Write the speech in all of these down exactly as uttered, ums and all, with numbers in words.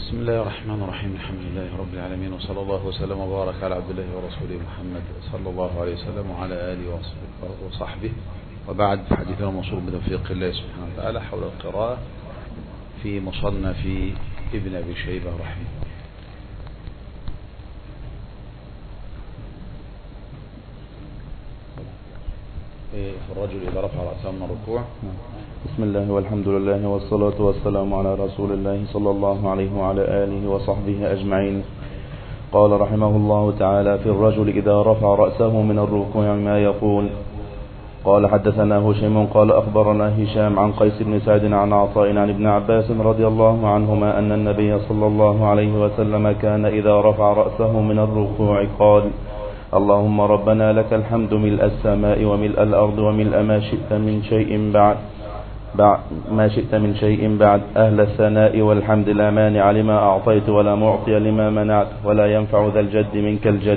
بسم الله الرحمن الرحيم. الحمد لله رب العالمين، وصلى الله وسلم وبارك على عبد الله ورسوله محمد صلى الله عليه وسلم وعلى آله وصحبه، وبعد. حديثنا موصول بتوفيق الله سبحانه وتعالى حول القراءة في مصنف ابن أبي شيبة رحمه. الرجل إذا رفع رأسه من الركوع. بسم الله والحمد لله والصلاة والسلام على رسول الله صلى الله عليه وعلى آله وصحبه أجمعين. قال رحمه الله تعالى: في الرجل إذا رفع رأسه من الركوع ما يقول. قال: حدثنا هشيم قال أخبرنا هشام عن قيس بن سعد عن عطاء عن ابن عباس رضي الله عنهما أن النبي صلى الله عليه وسلم كان إذا رفع رأسه من الركوع قال: اللهم ربنا لك الحمد ملء السماء وملء الأرض وملء ما شئت من شيء بعد بعد ما شئت من شيء بعد أهل الثناء والحمد لا مانع لما أعطيت ولا معطي لما منعت ولا ينفع ذا الجد منك الجد.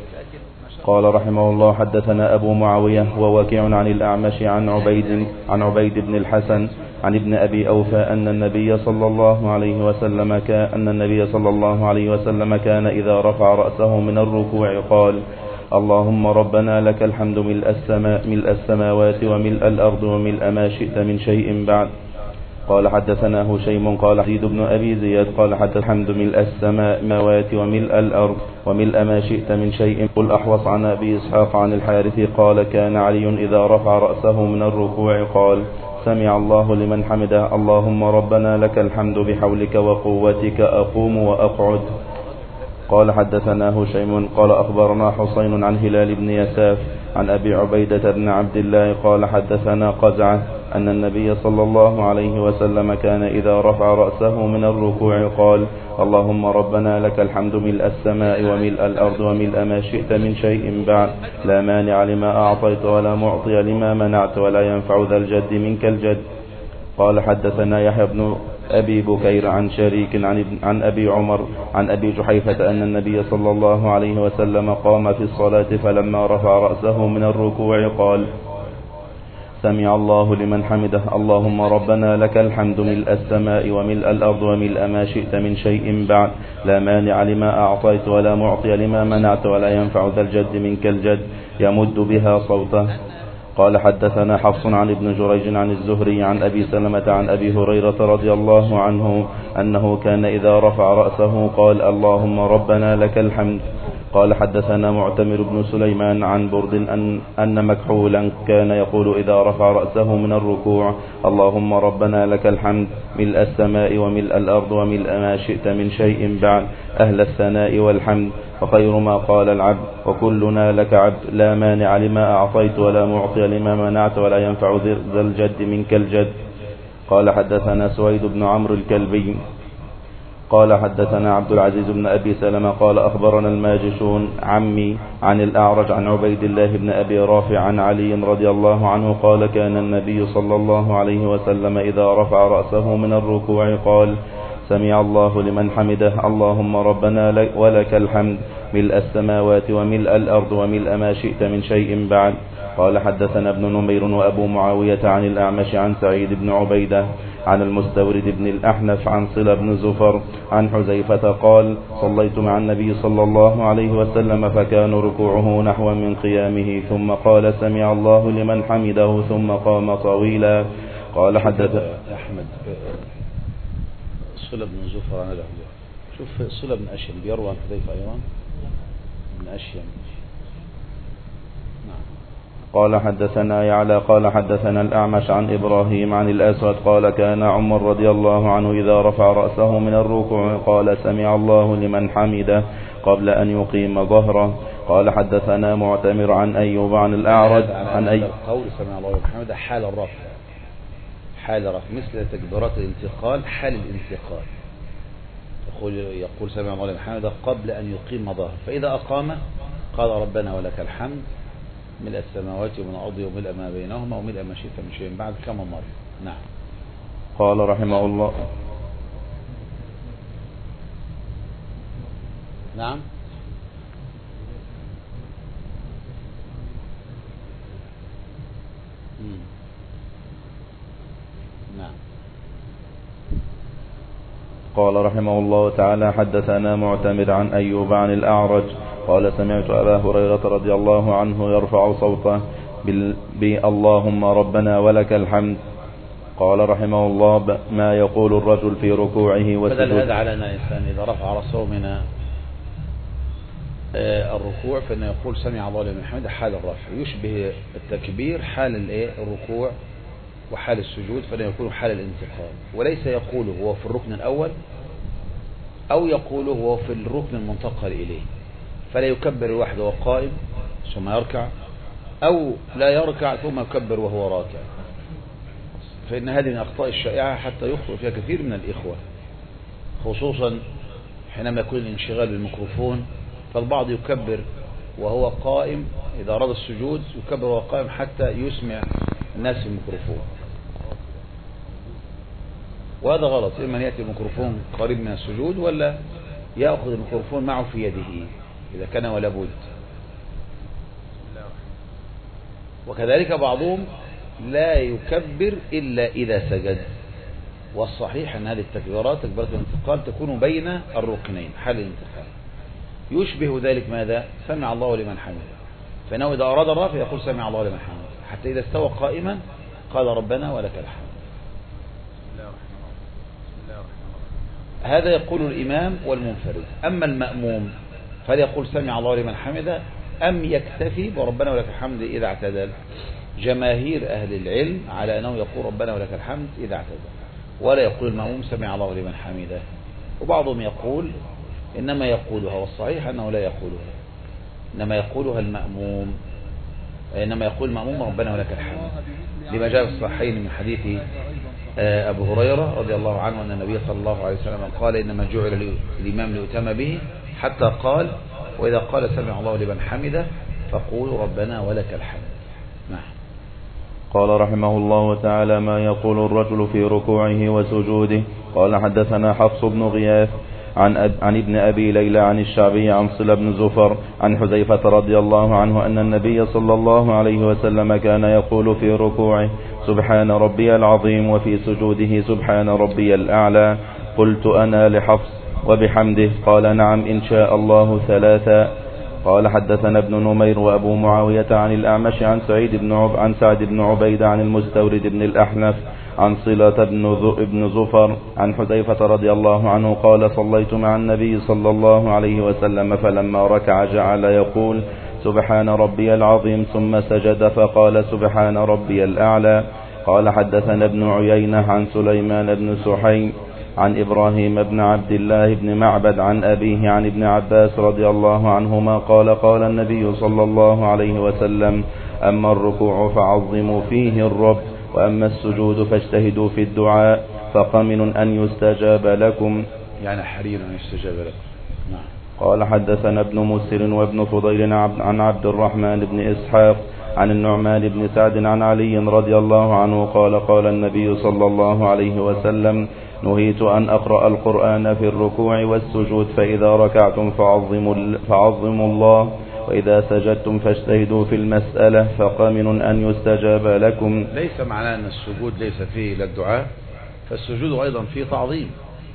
قال رحمه الله: حدثنا أبو معاوية ووكيع عن الأعمش عن عبيد عن عبيد بن الحسن عن ابن أبي أوفى أن النبي صلى الله عليه وسلم كان أن النبي صلى الله عليه وسلم كان إذا رفع رأسه من الركوع قال: اللهم ربنا لك الحمد ملء السماء ملء السماوات وملء الأرض وملء ما شئت من شيء بعد. قال: حدثنا هشيم قال حديث بن أبي زياد قال: حدث الحمد ملء السماوات وملء الأرض وملء ما شئت من شيء. قل أحوص عن أبي إسحاق عن الحارث قال: كان علي إذا رفع رأسه من الركوع قال: سمع الله لمن حمده اللهم ربنا لك الحمد بحولك وقوتك أقوم وأقعد. قال: حدثنا هشيم قال أخبرنا حسين عن هلال بن يساف عن أبي عبيدة بن عبد الله قال: حدثنا قزعة أن النبي صلى الله عليه وسلم كان إذا رفع رأسه من الركوع قال: اللهم ربنا لك الحمد ملء السماء وملء الأرض وملء ما شئت من شيء بعد لا مانع لما أعطيت ولا معطي لما منعت ولا ينفع ذا الجد منك الجد. قال: حدثنا يحيى بن أبي بكير عن شريك عن, عن أبي عمر عن أبي جحيفة أن النبي صلى الله عليه وسلم قام في الصلاة فلما رفع رأسه من الركوع قال: سمع الله لمن حمده اللهم ربنا لك الحمد ملء السماء وملء الأرض وملء ما شئت من شيء بعد لا مانع لما أعطيت ولا معطي لما منعت ولا ينفع ذا الجد منك الجد يمد بها صوته. قال: حدثنا حفص عن ابن جريج عن الزهري عن أبي سلمة عن أبي هريرة رضي الله عنه أنه كان إذا رفع رأسه قال: اللهم ربنا لك الحمد. قال: حدثنا معتمر بن سليمان عن برد أن, أن مكحولا كان يقول إذا رفع رأسه من الركوع: اللهم ربنا لك الحمد ملء السماء وملء الأرض وملء ما شئت من شيء بعد أهل الثناء والحمد وخير ما قال العبد وكلنا لك عبد لا مانع لما أعطيت ولا معطي لما منعت ولا ينفع ذا الجد منك الجد. قال: حدثنا سويد بن عمرو الكلبي قال: حدثنا عبد العزيز بن أبي سلمة قال: أخبرنا الماجشون عمي عن الأعرج عن عبيد الله بن أبي رافع عن علي رضي الله عنه قال: كان النبي صلى الله عليه وسلم إذا رفع رأسه من الركوع قال: سمع الله لمن حمده اللهم ربنا لك ولك الحمد ملء السماوات وملء الأرض وملء ما شئت من شيء بعد. قال: حدثنا ابن نمير وأبو معاوية عن الأعمش عن سعيد بن عبيدة عن المستورد بن الأحنف عن صلة بن زفر عن حذيفة قال: صليت مع النبي صلى الله عليه وسلم فكان ركوعه نحو من قيامه ثم قال: سمع الله لمن حمده ثم قام طويلا. قال: حدث أحمد صلة بن زفر عن الأهل. شوف صلة بن أشيم بيروى عن حذيفة أيضا بن أشيم. قال: حدثنا يعلى قال: حدثنا الأعمش عن إبراهيم عن الأسود قال: كان عمر رضي الله عنه إذا رفع رأسه من الركوع قال: سمع الله لمن حمده قبل أن يقيم ظهره. قال: حدثنا معتمر عن أيوب عن الأعرج عن أيوب قول سمع الله لمن حمده حال الرفع حال الرفع مثل تكبيرات الانتقال حال الانتقال يقول يقول سمع الله لمن حمده قبل أن يقيم ظهره، فإذا أقام قال: ربنا ولك الحمد ملء السماوات ومن الأرض وملء ما بينهما وملء ما شئت من شيء بعد كما مر. نعم. قال رحمه الله: نعم. نعم. قال رحمه الله تعالى حدثنا معتمر عن أيوب عن الأعرج قال سمعت أبا هريرة رضي الله عنه يرفع صوته باللهم ربنا ولك الحمد. قال رحمه الله ما يقول الرجل في ركوعه وسجوده. بدل هذا على أن الإنسان إذا رفع رأسه من الركوع فإنه يقول سمع الله لمن حمده حال الرفع، يشبه التكبير حال الركوع وحال السجود، فإنه يكون حال الانتقال، وليس يقوله هو في الركن الأول أو يقوله هو في الركن المنتقل إليه، فلا يكبر الواحد وهو قائم ثم يركع، أو لا يركع ثم يكبر وهو راكع، فإن هذه من الأخطاء الشائعة حتى يخطئ فيها كثير من الإخوة، خصوصا حينما يكون الانشغال بالميكروفون، فالبعض يكبر وهو قائم إذا أراد السجود يكبر وهو قائم حتى يسمع الناس الميكروفون، وهذا غلط. إما يأتي الميكروفون قريب من السجود ولا يأخذ الميكروفون معه في يده إذا كان ولا بد. وكذلك بعضهم لا يكبر إلا إذا سجد، والصحيح أن هذه التكبيرات تكبيرات الانتقال تكون بين الركنين حال الانتقال، يشبه ذلك ماذا؟ سمع الله لمن حمده، فإنه إذا أراد الرفع يقول سمع الله لمن حمده، حتى إذا استوى قائما قال ربنا ولك الحمد. هذا يقول الإمام والمنفرد. أما المأموم فهل يقول سمع الله لمن حمده أم يكتفي بربنا ولك الحمد إذا اعتدل؟ جماهير أهل العلم على أنه يقول ربنا ولك الحمد إذا اعتدل، ولا يقول المأموم سمع الله لمن حمده، وبعضهم يقول إنما يقولها، والصحيح أنه لا يقولها، إنما يقولها المأموم، إنما يقول المأموم ربنا ولك الحمد، لما جاء في الصحيحين من حديث أبو هريرة رضي الله عنه أن النبي صلى الله عليه وسلم قال إنما جعل الإمام ليؤتم به، حتى قال وإذا قال سمع الله لمن حمده فقولوا ربنا ولك الحمد. نعم. قال رحمه الله تعالى ما يقول الرجل في ركوعه وسجوده. قال حدثنا حفص بن غياث عن, أب عن ابن أبي ليلى عن الشعبي عن صلة بن زفر عن حذيفة رضي الله عنه أن النبي صلى الله عليه وسلم كان يقول في ركوعه سبحان ربي العظيم، وفي سجوده سبحان ربي الأعلى. قلت أنا لحفص وبحمده؟ قال نعم إن شاء الله ثلاثا. قال حدثنا ابن نمير وأبو معاوية عن الأعمش عن سعيد بن عب عن سعد بن عبيد عن المستورد بن الأحنف عن صلة بن زفر عن حذيفة رضي الله عنه قال صليت مع النبي صلى الله عليه وسلم فلما ركع جعل يقول سبحان ربي العظيم ثم سجد فقال سبحان ربي الأعلى. قال حدثنا ابن عيينة عن سليمان بن سحيم عن إبراهيم بن عبد الله بن معبد عن أبيه عن ابن عباس رضي الله عنهما قال قال النبي صلى الله عليه وسلم أما الركوع فعظموا فيه الرب، وأما السجود فاجتهدوا في الدعاء فقمن أن يستجاب لكم، يعني حرير أن يستجاب لكم. نعم. قال حدثنا ابن مسر وابن فضيل عن عبد الرحمن بن إسحاق عن النعمان بن سعد عن علي رضي الله عنه قال قال النبي صلى الله عليه وسلم نهيت أن أقرأ القرآن في الركوع والسجود، فإذا ركعتم فعظموا, فعظموا الله، وإذا سجدتم فاجتهدوا في المسألة فقمن أن يستجاب لكم. ليس معناه أن السجود ليس فيه إلا الدعاء، فالسجود أيضا فيه تعظيم،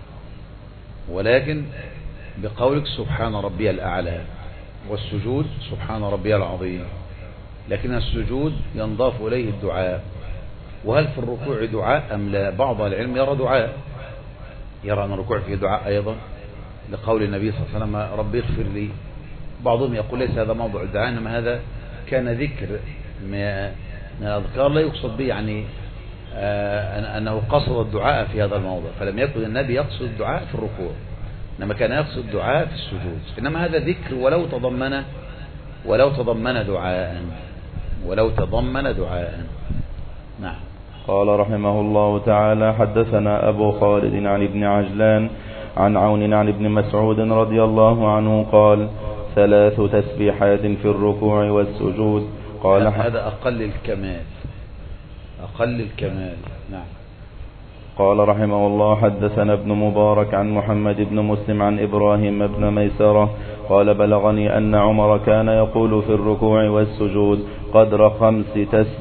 ولكن بقولك سبحان ربي الأعلى، والسجود سبحان ربي العظيم، لكن السجود ينضاف إليه الدعاء. وهل في الركوع دعاء أم لا؟ بعض العلم يرى دعاء، يرى أن الركوع فيه دعاء أيضا لقول النبي صلى الله عليه وسلم ربي اغفر لي. بعضهم يقول ليس هذا موضع الدعاء، إنما هذا كان ذكر من الأذكار لا يقصد به يعني آه أنه قصد الدعاء في هذا الموضع، فلم يكن النبي يقصد الدعاء في الركوع، إنما كان يقصد الدعاء في السجود. إنما هذا ذكر ولو تضمن ولو تضمن دعاء ولو تضمن دعاء. نعم. قال رحمه الله تعالى حدثنا أبو خالد عن ابن عجلان عن عون عن ابن مسعود رضي الله عنه قال ثلاث تسبيحات في الركوع والسجود. قال هذا أقل الكمال، أقل الكمال. نعم. قال رحمه الله حدثنا ابن مبارك عن محمد بن مسلم عن إبراهيم بن ميسرة قال بلغني أن عمر كان يقول في الركوع والسجود قدر خمس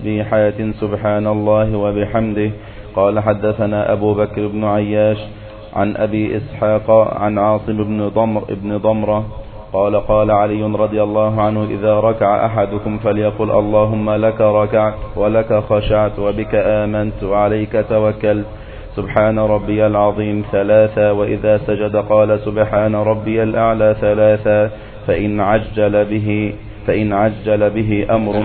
تسبيحات سبحان الله وبحمده. قال حدثنا أبو بكر بن عياش عن أبي إسحاق عن عاصم بن ضمر بن ضمرة قال قال علي رضي الله عنه إذا ركع أحدكم فليقل اللهم لك ركعت ولك خشعت وبك آمنت وعليك توكلت سبحان ربي العظيم ثلاثة، وإذا سجد قال سبحان ربي الأعلى ثلاثة، فإن عجل به فإن عجل به أمر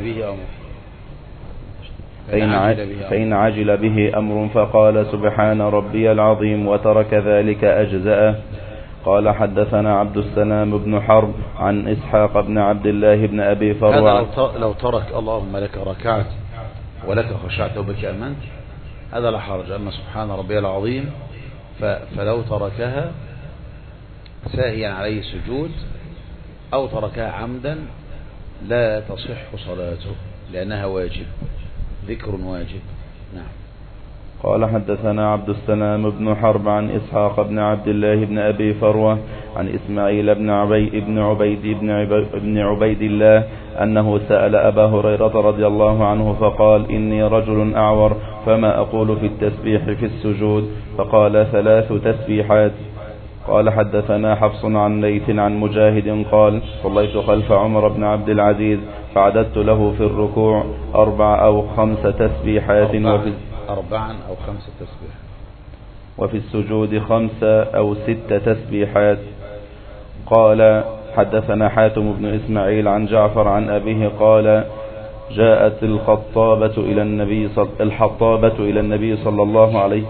فإن عجل به أمر فقال سبحان ربي العظيم وترك ذلك أجزأه. قال حدثنا عبد السلام بن حرب عن إسحاق بن عبد الله بن أبي فروة. هذا لو ترك اللهم لك ركعت ولك خشعت وبك أمنت هذا لا حرج، أما سبحان ربي العظيم فلو تركها ساهيا عليه سجود أو تركها عمدا لا تصح صلاته لأنها واجب، ذكر واجب. نعم. قال حدثنا عبد السلام بن حرب عن إسحاق بن عبد الله بن أبي فروة عن إسماعيل بن عبيد بن عبيد بن عبيد الله أنه سأل أبا هريرة رضي الله عنه فقال إني رجل أعور فما أقول في التسبيح في السجود؟ فقال ثلاث تسبيحات. قال حدثنا حفص عن ليث عن مجاهد قال صليت خلف عمر بن عبد العزيز فعددت له في الركوع أربع أو خمس تسبيحات وفي أربعا أو خمس تسبيحات وفي السجود خمسة أو ست تسبيحات. قال حدثنا حاتم بن إسماعيل عن جعفر عن أبيه قال جاءت الخطابة إلى النبي صل... الحطابة إلى النبي صلى الله عليه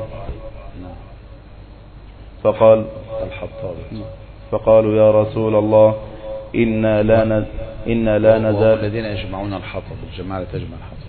فقال الحطابة فقالوا يا رسول الله إنا لا ن... إنا لا نزال الذين يجمعون الحطب الجماعة تجمع الحطب.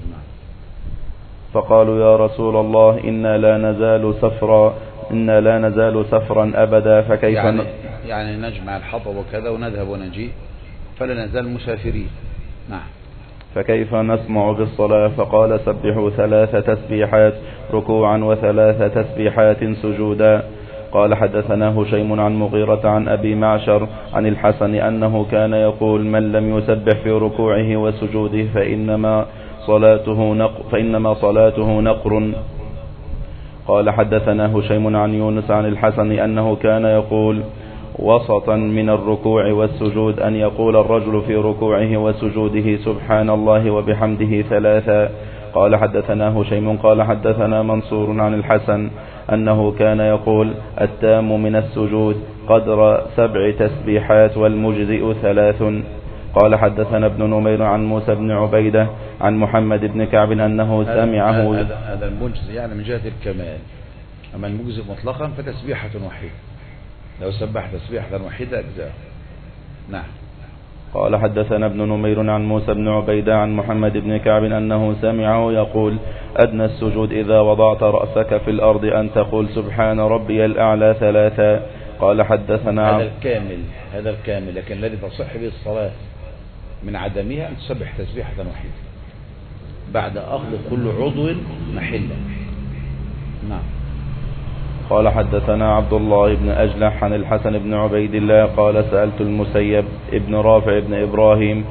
فقالوا يا رسول الله إنا لا نزال سفرا إنا لا نزال سفرا أبدا فكيف يعني, ن... يعني نجمع الحطب وكذا ونذهب ونجيء فلا نزال مسافرين. نعم. فكيف نسمع بالصلاة؟ فقال سبحوا ثلاث تسبيحات ركوعا وثلاث تسبيحات سجودا. قال حدثنا هشيم عن مغيرة عن أبي معشر عن الحسن أنه كان يقول من لم يسبح في ركوعه وسجوده فإنما صلاته نق فإنما صلاته نقر. قال حدثنا هشيم عن يونس عن الحسن أنه كان يقول وسطا من الركوع والسجود أن يقول الرجل في ركوعه وسجوده سبحان الله وبحمده ثلاثا. قال حدثنا هشيم قال حدثنا منصور عن الحسن أنه كان يقول التام من السجود قدر سبع تسبيحات والمجزئ ثلاث. قال حدثنا ابن نمير عن موسى بن عبيدة عن محمد بن كعب أنه سمعه. هذا, هذا المجزئ يعني من جهة الكمال، أما المجزئ مطلقا فتسبيحة وحيدة، لو سبح تسبيحة وحيدة أجزاء. نعم. قال حدثنا ابن نمير عن موسى بن عبيدة عن محمد بن كعب أنه سمعه يقول أدنى السجود إذا وضعت رأسك في الأرض أن تقول سبحان ربي الأعلى ثلاثا. قال حدثنا هذا الكامل هذا الكامل لكن الذي تصح به الصلاة من عدمها أن تسبح تسبيحة وحيدة بعد أخذ كل عضو محله. نعم. قال حدثنا عبد الله بن أجلح عن الحسن بن عبيد الله قال سألت المسيب ابن رافع بن إبراهيم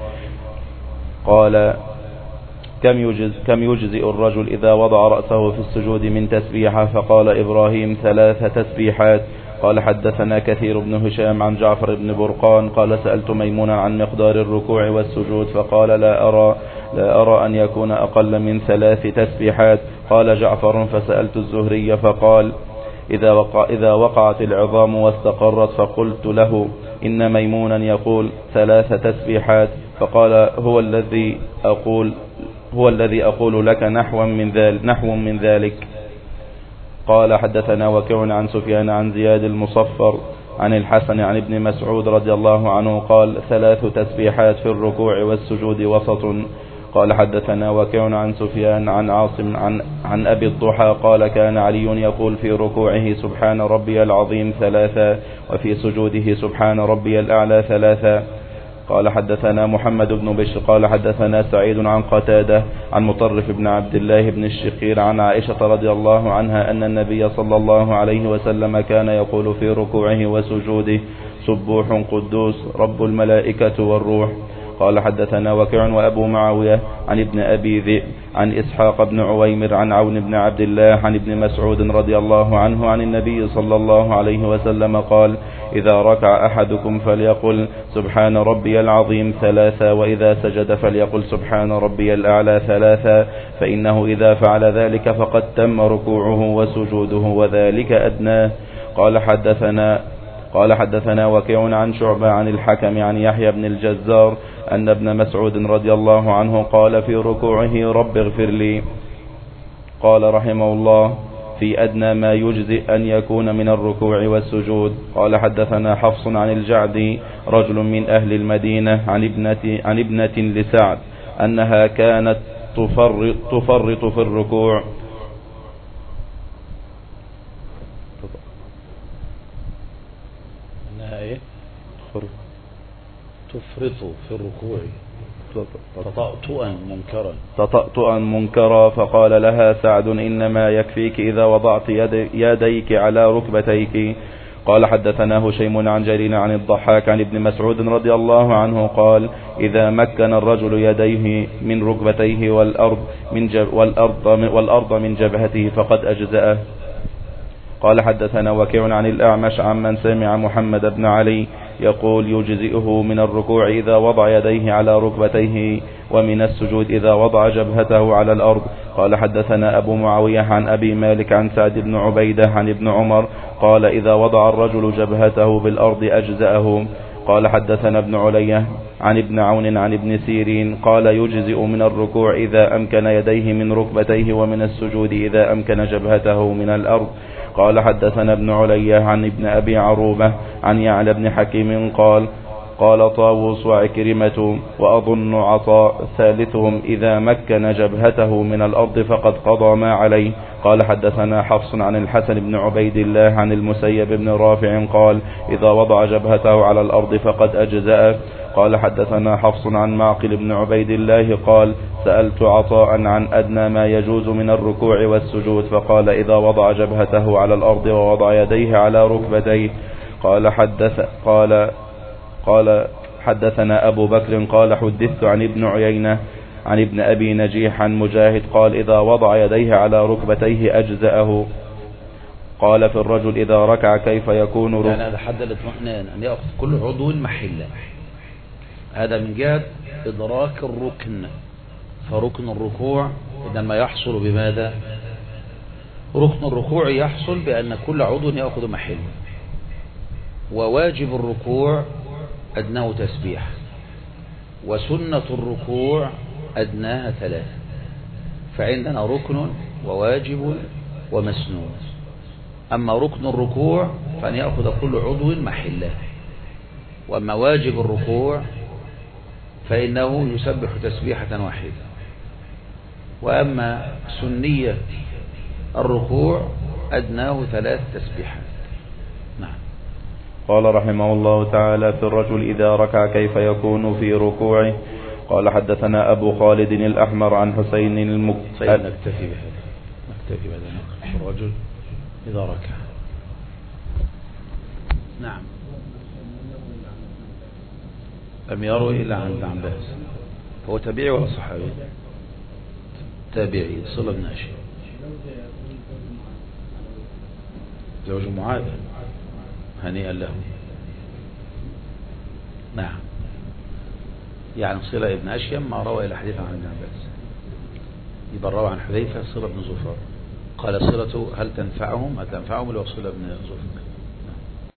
قال كم يجز كم يجزئ الرجل إذا وضع رأسه في السجود من تسبيحة؟ فقال إبراهيم ثلاث تسبيحات. قال حدثنا كثير بن هشام عن جعفر بن برقان قال سألت ميمونا عن مقدار الركوع والسجود فقال لا أرى لا أرى أن يكون أقل من ثلاث تسبيحات. قال جعفر فسألت الزهري فقال إذا, وقع إذا وقعت العظام واستقرت فقلت له إن ميمونا يقول ثلاث تسبيحات فقال هو الذي أقول هو الذي أقول لك نحو من ذلك نحو من ذلك. قال حدثنا وكيع عن سفيان عن زياد المصفر عن الحسن عن ابن مسعود رضي الله عنه قال ثلاث تسبيحات في الركوع والسجود وسط. قال حدثنا وكيع عن سفيان عن عاصم عن, عن أبي الضحى قال كان علي يقول في ركوعه سبحان ربي العظيم ثلاثا وفي سجوده سبحان ربي الأعلى ثلاثا. قال حدثنا محمد بن بشر قال حدثنا سعيد عن قتادة عن مطرف بن عبد الله بن الشقير عن عائشة رضي الله عنها أن النبي صلى الله عليه وسلم كان يقول في ركوعه وسجوده سبوح قدوس رب الملائكة والروح. قال حدثنا وكيع وأبو معاوية عن ابن أبي ذئب عن إسحاق بن عويمر عن عون بن عبد الله عن ابن مسعود رضي الله عنه عن النبي صلى الله عليه وسلم قال إذا ركع أحدكم فليقل سبحان ربي العظيم ثلاثا، وإذا سجد فليقل سبحان ربي الأعلى ثلاثا، فإنه إذا فعل ذلك فقد تم ركوعه وسجوده وذلك أدناه. قال حدثنا قال حدثنا وكيع عن شعبة عن الحكم عن يحيى بن الجزار أن ابن مسعود رضي الله عنه قال في ركوعه رب اغفر لي. قال رحمه الله في أدنى ما يجزئ أن يكون من الركوع والسجود. قال حدثنا حفص عن الجعدي رجل من أهل المدينة عن ابنة, عن ابنة لسعد أنها كانت تفرط, تفرط في الركوع. أنها إيه؟ تفرط في الركوع تطأطؤا منكرا تطأطؤا منكرا فقال لها سعد إنما يكفيك إذا وضعت يديك على ركبتيك. قال حدثنا هشيم عن جرير عن الضحاك عن ابن مسعود رضي الله عنه قال إذا مكن الرجل يديه من ركبتيه والأرض من, جب والأرض والأرض من جبهته فقد أجزأه. قال حدثنا وكيع عن الأعمش عن من سمع محمد بن علي يقول يجزئه من الركوع إذا وضع يديه على ركبتيه ومن السجود إذا وضع جبهته على الأرض. قال حدثنا أبو معاوية عن أبي مالك عن سعد بن عبيدة عن ابن عمر قال إذا وضع الرجل جبهته بالأرض أجزأه. قال حدثنا ابن علية عن ابن عون عن ابن سيرين قال يجزئ من الركوع إذا أمكن يديه من ركبتيه ومن السجود إذا أمكن جبهته من الأرض. قال حدثنا ابن علية عن ابن أبي عروبة عن يعلى بن حكيم قال قال طاووس وعكرمة وأظن عطاء ثالثهم إذا مكن جبهته من الأرض فقد قضى ما عليه. قال حدثنا حفص عن الحسن بن عبيد الله عن المسيب بن رافع قال إذا وضع جبهته على الأرض فقد أجزأه. قال حدثنا حفص عن معقل بن عبيد الله قال سألت عطاء عن أدنى ما يجوز من الركوع والسجود فقال إذا وضع جبهته على الأرض ووضع يديه على ركبتيه. قال حدث قال قال حدثنا أبو بكر قال حدثت عن ابن عيينة عن ابن أبي نجيح عن مجاهد قال إذا وضع يديه على ركبتيه أجزأه. قال في الرجل إذا ركع كيف يكون ركوع؟ يعني هذا حد الاطمئنان أن يأخذ كل عضو محله، هذا من جهة إدراك الركن. فركن الركوع إنما يحصل بماذا؟ ركن الركوع يحصل بأن كل عضو يأخذ محله، وواجب الركوع أدناه تسبيح، وسنة الركوع أدناها ثلاثة. فعندنا ركن وواجب ومسنون. أما ركن الركوع فأن يأخذ كل عضو محله، وأما واجب الركوع فإنه يسبح تسبيحة واحدة، وأما سنية الركوع أدناه ثلاث تسبيحات. نعم. قال رحمه الله تعالى في الرجل إذا ركع كيف يكون في ركوعه. قال حدثنا أبو خالد الأحمر عن حسين المكتب. نكتفي بهذا نكتفي بهذا في الرجل إذا ركع. نعم. لم يروا إلا عن ابن عباس. هو تابعي ولا صحابي؟ تابعي صلة بن هاشم زوج معاذ هنيئا له. نعم. يعني صلة ابن هاشم ما روى إلى حديث عن ابن عباس، يبقى روى عن حذيفة صلة بن زفر. قال صلة هل تنفعهم هل تنفعهم لو صلة بن زفر.